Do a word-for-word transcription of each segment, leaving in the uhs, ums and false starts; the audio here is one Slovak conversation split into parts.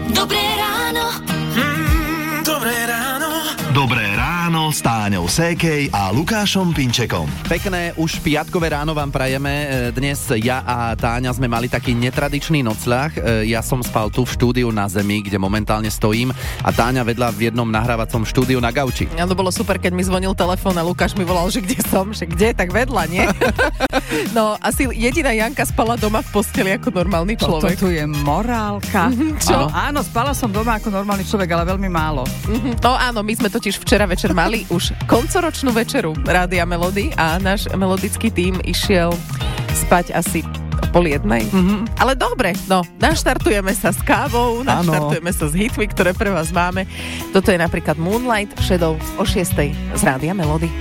Dobré ráno. Mm, dobré ráno. Dobré ráno s Táňou Sékej a Lukášom Pinčekom. Pekné už piatkové ráno vám prajeme. Dnes ja a Táňa sme mali taký netradičný nocľah. Ja som spal tu v štúdiu na zemi, kde momentálne stojím, a Táňa vedľa v jednom nahrávacom štúdiu na gauči. Ja, to bolo super, keď mi zvonil telefón a Lukáš mi volal, že kde som, že kde, tak vedľa, nie? No, asi jediná Janka spala doma v posteli ako normálny človek. Toto tu je morálka. Čo? Áno, spala som doma ako normálny človek, ale veľmi málo. No áno, my sme totiž včera večer mali už koncoročnú večeru Rádia Melody a náš melodický tím išiel spať asi pol jednej. Mm-hmm. Ale dobre, no, naštartujeme sa s kávou, naštartujeme sa s hitmi, ktoré pre vás máme. Toto je napríklad Moonlight Shadow o šiestej z Rádia Melody.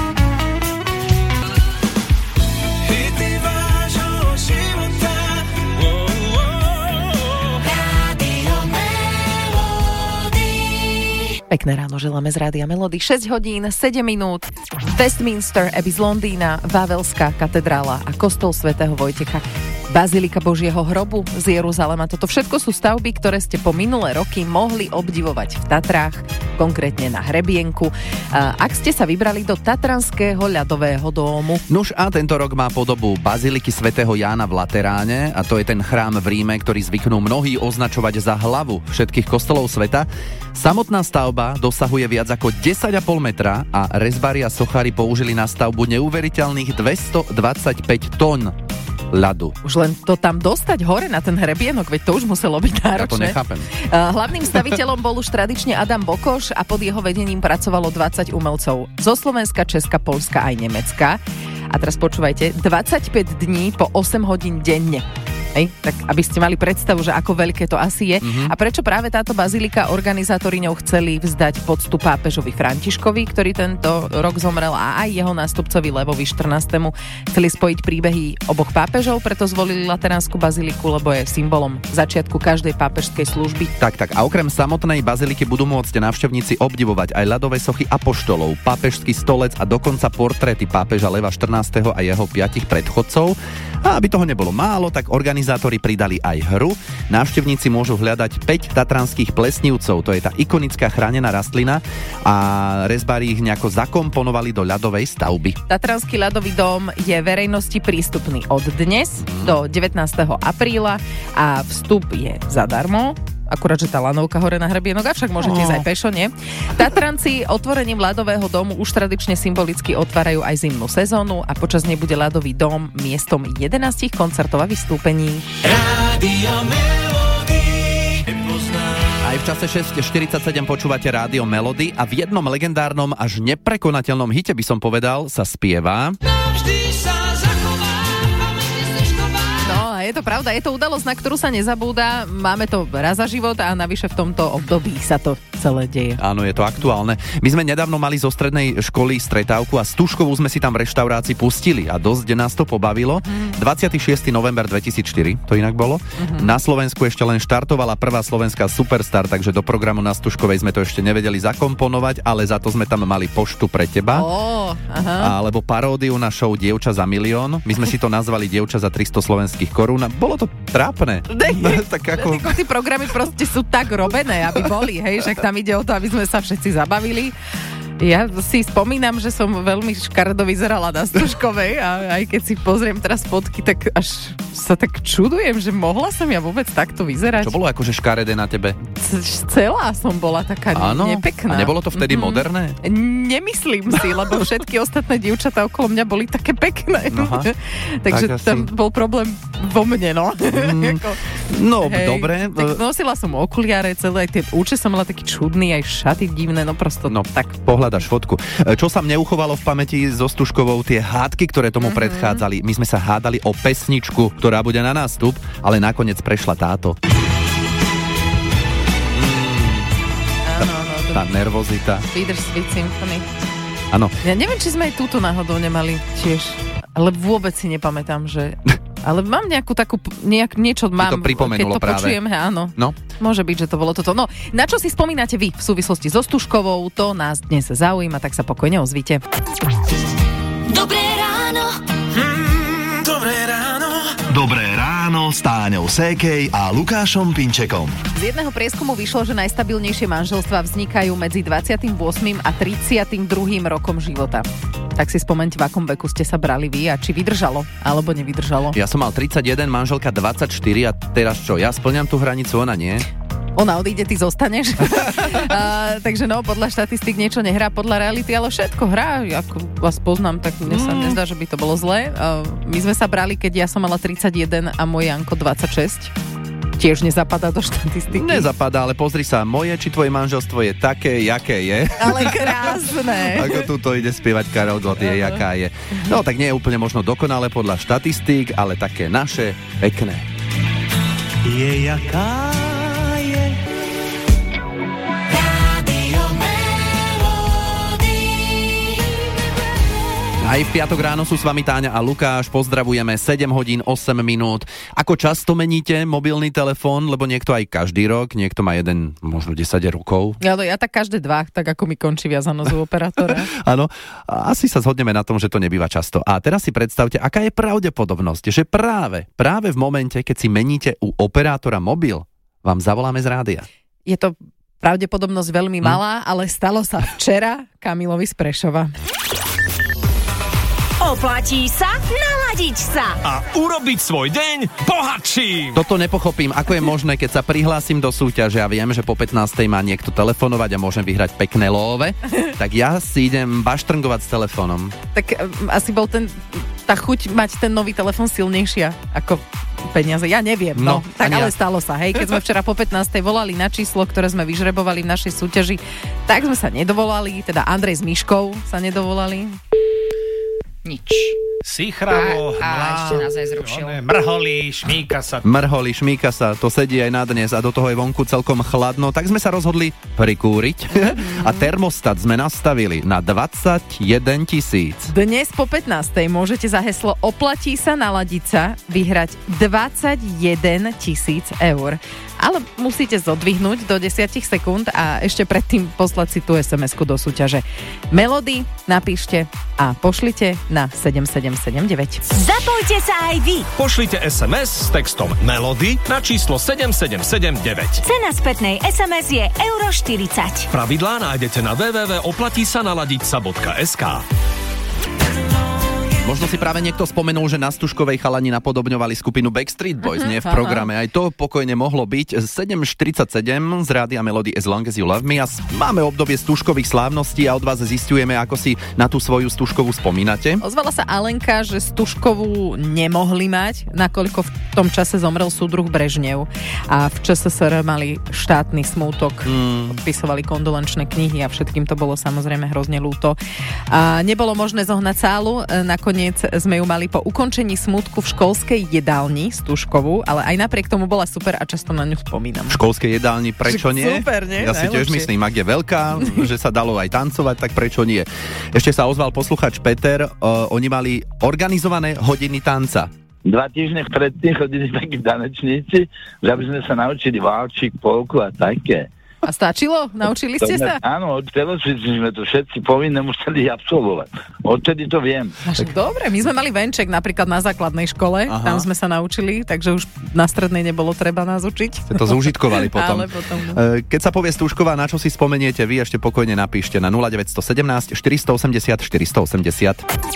Pekné ráno želáme z Rádia Melody. šesť hodín, sedem minút. Westminster Abbey z Londýna, Vavelská katedrála a kostol svätého Vojtecha, Bazilika Božieho hrobu z Jeruzalema. Toto všetko sú stavby, ktoré ste po minulé roky mohli obdivovať v Tatrách, konkrétne na Hrebienku. Ak ste sa vybrali do Tatranského ľadového domu. Nuž a tento rok má podobu Baziliky svätého Jána v Lateráne, a to je ten chrám v Ríme, ktorý zvyknú mnohí označovať za hlavu všetkých kostolov sveta. Samotná stavba dosahuje viac ako desať a pol metra a rezbári a sochári použili na stavbu neuveriteľných dvestodvadsaťpäť tón ľadu. Už len to tam dostať hore na ten hrebienok, veď to už muselo byť náročné. Ja to nechápem. Hlavným staviteľom bol už tradične Adam Bokoš a pod jeho vedením pracovalo dvadsať umelcov zo Slovenska, Česka, Poľska aj Nemecka. A teraz počúvajte, dvadsaťpäť dní po osem hodín denne. Hej, tak aby ste mali predstavu, že ako veľké to asi je. Mm-hmm. A prečo práve táto bazilika organizátori ňou chceli vzdať poctu pápežovi Františkovi, ktorý tento rok zomrel, a aj jeho nástupcovi Levovi štrnástemu chceli spojiť príbehy oboch pápežov, preto zvolili Lateránsku baziliku, lebo je symbolom začiatku každej pápežskej služby. Tak, tak. A okrem samotnej baziliky budú môcť návštevníci obdivovať aj ľadové sochy apoštolov, pápežský stolec a dokonca portréty pápeža Leva štrnásteho a jeho piatich predchodcov. A aby toho nebolo málo, tak organizátori pridali aj hru. Návštevníci môžu hľadať päť tatranských plesnivcov, to je tá ikonická chránená rastlina, a rezbári ich nejako zakomponovali do ľadovej stavby. Tatranský ľadový dom je verejnosti prístupný od dnes mm. do devätnásteho apríla a vstup je zadarmo. Akurát, že tá lanovka hore na hrebienok, avšak môžete ísť aj pešo, nie? Tatranci otvorením ľadového domu už tradične symbolicky otvárajú aj zimnú sezónu a počas nej bude ľadový dom miestom jedenásť koncertov a vystúpení. Rádio Melody. Aj v čase šesť štyridsaťsedem počúvate Rádio Melody a v jednom legendárnom až neprekonateľnom hite, by som povedal, sa spieva... Je to pravda, je to udalosť, na ktorú sa nezabúda. Máme to raz za život a navyše v tomto období sa to celé deje. Áno, je to aktuálne. My sme nedávno mali zo strednej školy stretávku a Stužkovú sme si tam v reštaurácii pustili a dosť nás to pobavilo. Mm. dvadsiateho šiesteho november dvetisícštyri to inak bolo. Mm-hmm. Na Slovensku ešte len štartovala prvá slovenská Superstar, takže do programu na Stužkovej sme to ešte nevedeli zakomponovať, ale za to sme tam mali poštu pre teba. Oh, aha. Alebo paródiu na show Dievča za milión. My sme si to nazvali Dievča za tristo slovenských korún. Bolo to trápne. Tak ako... Tí programy proste sú tak robené, aby boli, hej, že tam ide o to, aby sme sa všetci zabavili. Ja si spomínam, že som veľmi škaredo vyzerala na Stužkovej a aj keď si pozriem teraz fotky, tak až sa tak čudujem, že mohla som ja vôbec takto vyzerať. Čo bolo akože škaredé na tebe? C- celá som bola taká Áno? nepekná. A nebolo to vtedy mm-hmm. moderné? Nemyslím si, lebo všetky ostatné dievčatá okolo mňa boli také pekné. Takže tak tam asi... bol problém vo mne, no. Mm, no, hej, dobre. Tak nosila som okuliare, celé aj tie úče som mala taký čudný, aj šaty divné, no prosto no, tak. Pohľadaš fotku. Čo sa mne uchovalo v pamäti so Stužkovou, tie hádky, ktoré tomu mm-hmm. predchádzali. My sme sa hádali o pesničku, ktorá bude na nástup, ale nakoniec prešla táto. Áno, áno. Tá nervozita. Bittersweet Symphony. Áno. Ja neviem, či sme aj túto náhodou nemali tiež, ale vôbec si nepamätám, že... Ale mám nejakú takú, nejak, niečo mám, to pripomenulo keď to práve. Počujem, he, áno. No. Môže byť, že to bolo toto. No, na čo si spomínate vy v súvislosti so Stužkovou, to nás dnes zaujíma, tak sa pokojne ozvite. Dobré ráno. Mm, dobré ráno. Dobré ráno ráno s Táňou Sékej a Lukášom Pinčekom. Z jedného prieskumu vyšlo, že najstabilnejšie manželstvá vznikajú medzi dvadsiatym ôsmym a tridsiatym druhým rokom života. Tak si spomeňte, v akom veku ste sa brali vy a či vydržalo, alebo nevydržalo. Ja som mal tridsaťjeden, manželka dvadsaťštyri a teraz čo, ja spĺňam tú hranicu, ona nie? Ona odíde, ty zostaneš. uh, takže no, podľa štatistík niečo nehrá, podľa reality, ale všetko hrá. Ako vás poznám, tak mne sa mm. nezdá, že by to bolo zlé. Uh, my sme sa brali, keď ja som mala tridsaťjeden a môj Janko dvadsaťšesť. Tiež nezapadá do štatistiky. Nezapadá, ale pozri sa, moje či tvoje manželstvo je také, jaké je. Ale krásne. Ako tuto ide spievať Karel Gott, je, jaká je. No tak nie je úplne možno dokonale podľa štatistík, ale také naše, pekné. Je jaká je. Aj v piatok ráno sú s vami Táňa a Lukáš, pozdravujeme, sedem hodín osem minút. Ako často meníte mobilný telefón, lebo niekto aj každý rok, niekto má jeden, možno desať rokov. Ja, ja tak každé dva, tak ako mi končí viazanosť u operátora. Áno, asi sa zhodneme na tom, že to nebýva často. A teraz si predstavte, aká je pravdepodobnosť, že práve, práve v momente, keď si meníte u operátora mobil, vám zavoláme z rádia. Je to pravdepodobnosť veľmi malá, hm? ale stalo sa včera Kamilovi z Prešova. Oplatí sa naladiť sa A urobiť svoj deň bohatším. Toto nepochopím, ako je možné, keď sa prihlásim do súťaže a viem, že po pätnástej má niekto telefonovať a môžem vyhrať pekné lóve, tak ja si idem baštrngovať s telefónom. Tak um, asi bol ten, tá chuť mať ten nový telefon silnejšia ako peniaze. Ja neviem, no. no tak ale ja. Stalo sa, hej. Keď sme včera po pätnástej volali na číslo, ktoré sme vyžrebovali v našej súťaži, tak sme sa nedovolali, teda Andrej s Myškou sa nedovolali. Nič. Si chravo, a, a ešte nás aj zrušil. Mrholí, šmíka sa. Mrholí, šmíka sa, to sedí aj na dnes a do toho je vonku celkom chladno, tak sme sa rozhodli prikúriť a termostat sme nastavili na dvadsaťjeden tisíc. Dnes po pätnástej môžete za heslo Oplatí sa naladiť sa vyhrať dvadsaťjeden tisíc eur. Ale musíte zodvihnúť do desať sekúnd a ešte predtým poslať si tú es em esku do súťaže. Melody napíšte a pošlite na sedem sedem sedem deväť. Zapojte sa aj vy. Pošlite es em es s textom Melody na číslo sedem sedem sedem deväť. Cena spätnej es em es je euro štyridsať. Pravidlá nájdete na w w w bodka oplatí sa naladiť sa bodka es ká. Možno si práve niekto spomenul, že na Stužkovej chalani napodobňovali skupinu Backstreet Boys, uh-huh, nie v programe. Aj to pokojne mohlo byť. sedem štyridsaťsedem z rádia Melody As Long As You Love Me a máme obdobie Stužkových slávností a od vás zisťujeme, ako si na tú svoju Stužkovú spomínate. Ozvala sa Alenka, že Stužkovú nemohli mať, nakoľko v tom čase zomrel súdruh Brežnev a v es es er mali štátny smútok, mm. podpisovali kondolenčné knihy a všetkým to bolo samozrejme hrozne ľúto. A nebolo možné zohnať sálu, nakoniec sme ju mali po ukončení smútku v školskej jedálni Stužkovú, ale aj napriek tomu bola super a často na ňu spomínam. V školskej jedálni prečo nie? Super, nie? Ja si tiež myslím, ak je veľká, že sa dalo aj tancovať, tak prečo nie? Ešte sa ozval posluchač Peter, uh, oni mali organizované hodiny tanca. Dva týždne predtým chodili takí tanečníci, že aby sme sa naučili válčik, polku a také. A stačilo? Naučili ste sa? Áno, od telocvičky sme to všetci povinné museli absolvovať. Odtedy to viem. Až dobre, my sme mali venček napríklad na základnej škole, aha, tam sme sa naučili, takže už na strednej nebolo treba nás učiť. Ste to zúžitkovali potom. Ale potom no. Keď sa povie Stužková, na čo si spomeniete vy, ešte pokojne napíšte na nula deväť jedna sedem štyri osem nula štyri osem nula.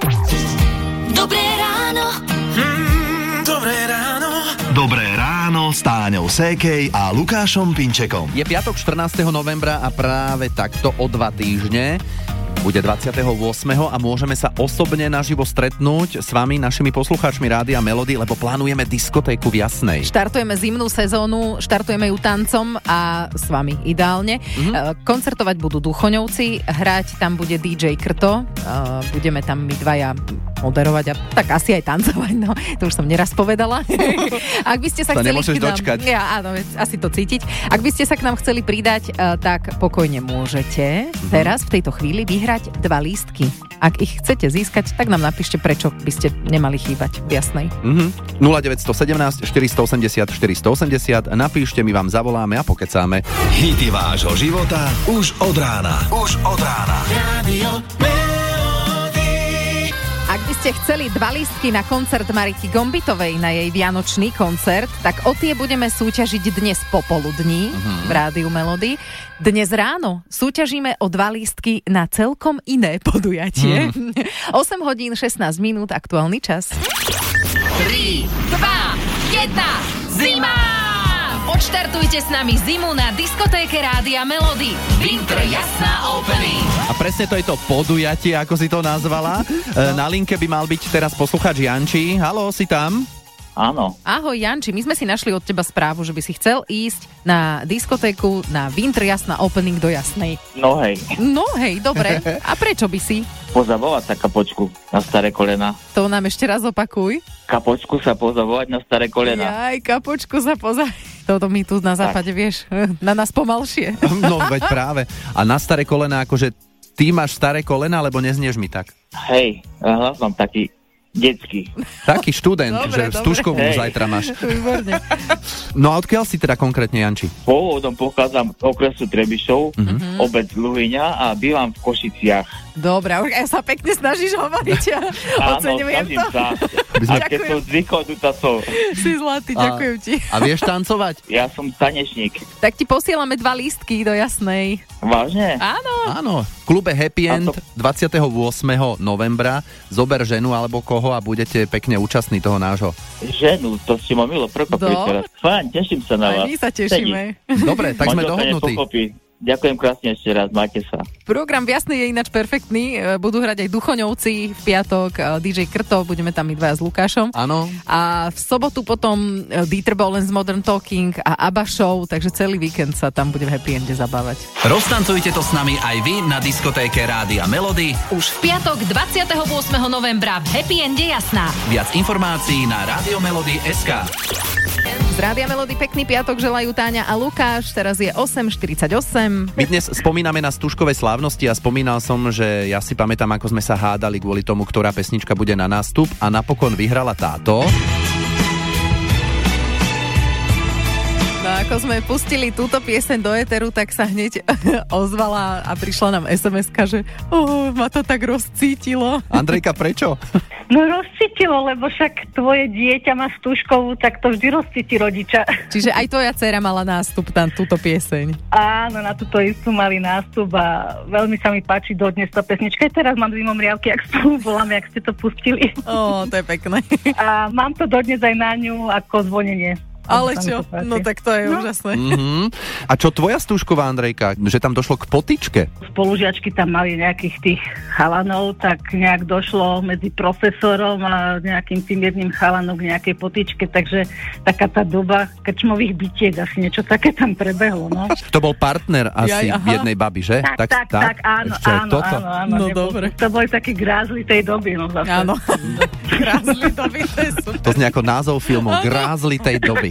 Dobré ráno. Mm, dobré ráno. Dobré ráno s Táňou Sékej a Lukášom Pinčekom. Je piatok štrnásteho novembra a práve takto o dva týždne bude dvadsiateho ôsmeho a môžeme sa osobne naživo stretnúť s vami, našimi poslucháčmi Rádia Melody, lebo plánujeme diskotéku v Jasnej. Štartujeme zimnú sezónu, štartujeme ju tancom a s vami ideálne. Mm-hmm. Koncertovať budú Duchoňovci, hrať tam bude dý džej Krto, budeme tam my dvaja moderovať a tak asi aj tancovať, no, to už som neraz povedala. Ak by ste sa to chceli nemôžeš nám, dočkať. Ja, áno, asi to cítiť. Ak by ste sa k nám chceli pridať, tak pokojne môžete mm-hmm. teraz v tejto chvíli vyhrať dva lístky. Ak ich chcete získať, tak nám napíšte, prečo by ste nemali chýbať v Jasnej. Mm-hmm. nula deväť jedna sedem štyri osem nula štyri osem nula, napíšte, my vám zavoláme a pokecáme. Hity vášho života už od rána. Už od rána. Rádio Ak by ste chceli dva lístky na koncert Mariky Gombitovej, na jej vianočný koncert, tak o tie budeme súťažiť dnes popoludní v Rádiu Melody. Dnes ráno súťažíme o dva lístky na celkom iné podujatie. Mm. osem hodín šestnásť minút, aktuálny čas. tri, dva, jeden, zima! Odštartujte s nami zimu na diskotéke Rádia Melody. Winter Jasná Opening. A presne to je to podujatie, ako si to nazvala. E, na linke by mal byť teraz poslucháč Janči. Haló, si tam? Áno. Ahoj Janči, my sme si našli od teba správu, že by si chcel ísť na diskotéku na Winter Jasná Opening do Jasnej. No hej. No hej, dobre. A prečo by si? Pozabovať sa kapočku na staré kolena. To nám ešte raz opakuj. Kapočku sa pozabovať na staré kolena. Jaj, kapočku sa pozaj. Toto my tu na západe, tak. Vieš, na nás pomalšie. No veď práve. A na staré kolena, akože ty máš staré kolena, alebo neznieš mi tak? Hej, hlas mám taký detský. Taký študent, dobre, že dobre. stužkovú Hej. zajtra máš. Výborne. No a odkiaľ si teda konkrétne, Janči? Pôvodom pochádzam z okresu Trebišov, Mhm. obec Luhyňa a bývam v Košiciach. Dobre, už ja sa pekne snažíš hovoriť. Ja Áno, oceňujem snažím to. sa. By sme- A keď som zvykol, tu to som. Si zlatý, A- ďakujem ti. A vieš tancovať? Ja som tanečník. Tak ti posielame dva lístky do Jasnej. Vážne? Áno. Áno. V klube Happy A End to- dvadsiateho ôsmeho novembra zober ženu alebo koho a budete pekne účastní toho nášho. Ženu, to ste ma milo prekvapili No. teraz. Fajn, teším sa na Aj vás. my sa tešíme. Dobre, tak sme Manželka dohodnutí. nepochopí. Ďakujem krásne ešte raz, majte sa. Program v Jasnej je ináč perfektný. E, Budú hrať aj Duchoňovci v piatok, e, dý džej Krto, budeme tam my dvaja s Lukášom. Áno. A v sobotu potom e, Dieter Bohlen z Modern Talking a ABBA Show, takže celý víkend sa tam bude v Happy Ende zabávať. Roztancujte to s nami aj vy na diskotéke Rádia Melody. Už v piatok dvadsiateho ôsmeho novembra v Happy Ende Jasná. Viac informácií na radiomelody bodka es ká. Z Rádia Melody pekný piatok želajú Táňa a Lukáš, teraz je osem štyridsaťosem. My dnes spomíname na stužkové slávnosti a spomínal som, že ja si pamätám, ako sme sa hádali kvôli tomu, ktorá pesnička bude na nástup a napokon vyhrala táto. No ako sme pustili túto pieseň do éteru, tak sa hneď ozvala a prišla nám es em eska, že oh, ma to tak rozcítilo. Andrejka, prečo? No rozcítilo, lebo však tvoje dieťa má stužkovú, tak to vždy rozcíti rodiča. Čiže aj tvoja dcéra mala nástup tam túto pieseň. Áno, na túto istú mali nástup a veľmi sa mi páči dodnes tá pesnička. Aj teraz mám dve mriavky, ak spolu voláme, ak ste to pustili. Ó, to je pekné. A mám to dodnes aj na ňu ako zvonenie. Ale Sa mi čo? to páči. No tak to je No. úžasné. Mhm. A čo tvoja stužková, Andrejka? Že tam došlo k potyčke? Spolužiačky tam mali nejakých tých chalanov, tak nejak došlo medzi profesorom a nejakým tým jedným chalanom k nejakej potičke, takže taká tá doba krčmových bitiek, asi niečo také tam prebehlo, no. To bol partner asi Jaj, aha. jednej baby, že? Tak, tak, tak, áno, Ešte aj áno, toto. áno, áno. No nebol- dobre. To boli takí grázli tej doby, no zase. Áno. Krásny to by to je super. To znie ako názov filmu Grázli tej doby.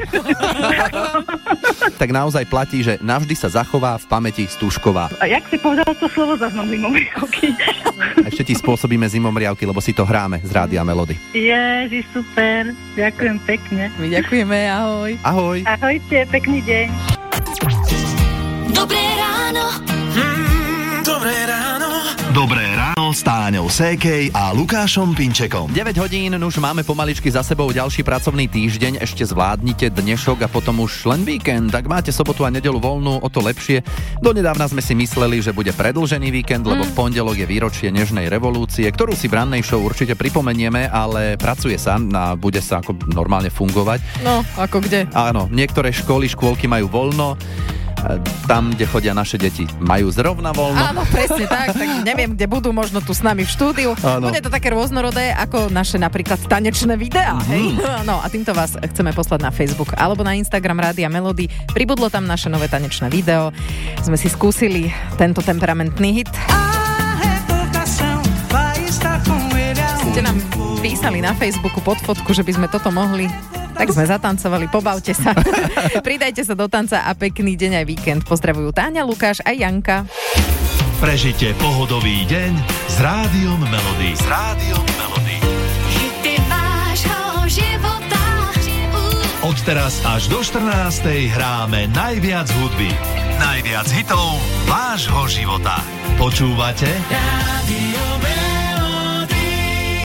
Tak naozaj platí, že navždy sa zachová v pamäti stužková. A jak si povedala to slovo za mnou mimo riavky? Ešte ti spôsobíme zimomriavky, lebo si to hráme z Rádia Melody. Ježi, super, ďakujem pekne. My ďakujeme, ahoj. Ahoj. Ahojte, pekný deň. Dobré ráno. Dobré ráno s Táňou Sékej a Lukášom Pinčekom. deväť hodín, už máme pomaličky za sebou ďalší pracovný týždeň, ešte zvládnite dnešok a potom už len víkend. Ak máte sobotu a nedeľu voľnú, o to lepšie. Donedávna sme si mysleli, že bude predĺžený víkend, lebo v pondelok je výročie Nežnej revolúcie, ktorú si v rannej show určite pripomenieme, ale pracuje sa a bude sa ako normálne fungovať. No, ako kde? Áno, niektoré školy, škôlky majú voľno, tam, kde chodia naše deti, majú zrovna voľno. Áno, presne tak, tak neviem, kde budú, možno tu s nami v štúdiu. Áno. Bude to také rôznorodé, ako naše napríklad tanečné videá, Mhm. hej? No a týmto vás chceme poslať na Facebook alebo na Instagram Rádia Melody. Pribudlo tam naše nové tanečné video. Sme si skúsili tento temperamentný hit. Ste nám písali na Facebooku pod fotku, že by sme toto mohli. Tak sme zatancovali, pobavte sa. Pridajte sa do tanca a pekný deň aj víkend. Pozdravujú Táňa, Lukáš a Janka. Prežite pohodový deň s Rádiom Melody. S Rádiom Melody. Hity vášho života. Od teraz až do štrnástej hráme najviac hudby. Najviac hitov vášho života. Počúvate? Radio Melody.